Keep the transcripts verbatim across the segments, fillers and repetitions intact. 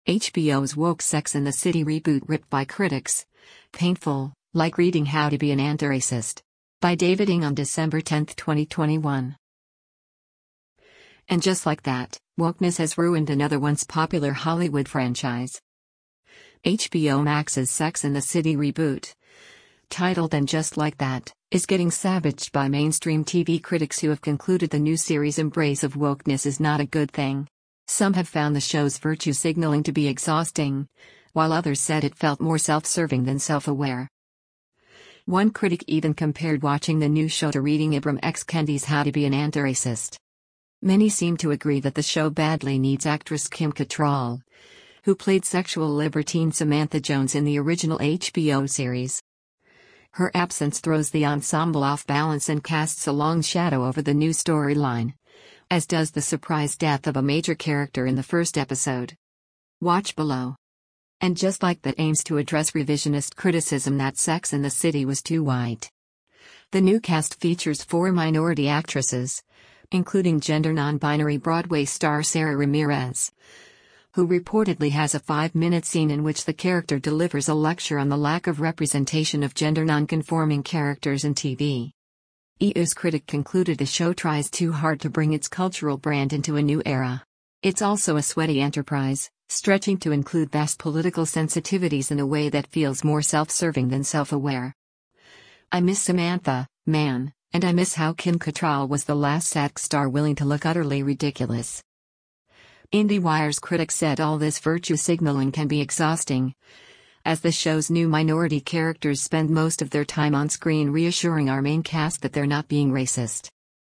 H B O's woke Sex and the City reboot ripped by critics. Painful, like reading How to Be an Anti-Racist. By David Ng on December tenth, twenty twenty-one. And just like that, wokeness has ruined another once popular Hollywood franchise. H B O Max's Sex and the City reboot, titled And Just Like That, is getting savaged by mainstream T V critics who have concluded the new series' embrace of wokeness is not a good thing. Some have found the show's virtue signaling to be exhausting, while others said it felt more self-serving than self-aware. One critic even compared watching the new show to reading Ibram X. Kendi's How to Be an Anti-Racist. Many seem to agree that the show badly needs actress Kim Cattrall, who played sexual libertine Samantha Jones in the original H B O series. Her absence throws the ensemble off balance and casts a long shadow over the new storyline, as does the surprise death of a major character in the first episode. Watch below. And Just Like That aims to address revisionist criticism that Sex and the City was too white. The new cast features four minority actresses, including gender non-binary Broadway star Sara Ramirez, who reportedly has a five-minute scene in which the character delivers a lecture on the lack of representation of gender non-conforming characters in T V. E U's critic concluded the show tries too hard to bring its cultural brand into a new era. It's also a sweaty enterprise, stretching to include vast political sensitivities in a way that feels more self-serving than self-aware. I miss Samantha, man, and I miss how Kim Cattrall was the last sex star willing to look utterly ridiculous. IndieWire's critic said all this virtue signaling can be exhausting, as the show's new minority characters spend most of their time on screen reassuring our main cast that they're not being racist.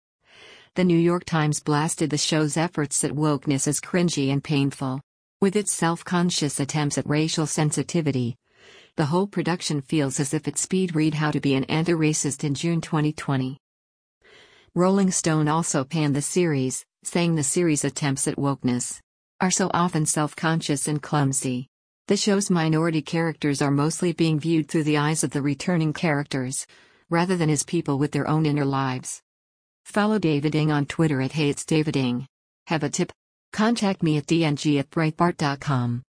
The New York Times blasted the show's efforts at wokeness as cringy and painful. With its self-conscious attempts at racial sensitivity, the whole production feels as if it speed-read How to Be an Anti-Racist in June twenty twenty. Rolling Stone also panned the series, saying the series' attempts at wokeness are so often self-conscious and clumsy. The show's minority characters are mostly being viewed through the eyes of the returning characters, rather than as people with their own inner lives. Follow David Ng on Twitter at Hey It's David Ng. Have a tip? Contact me at d n g at breitbart dot com.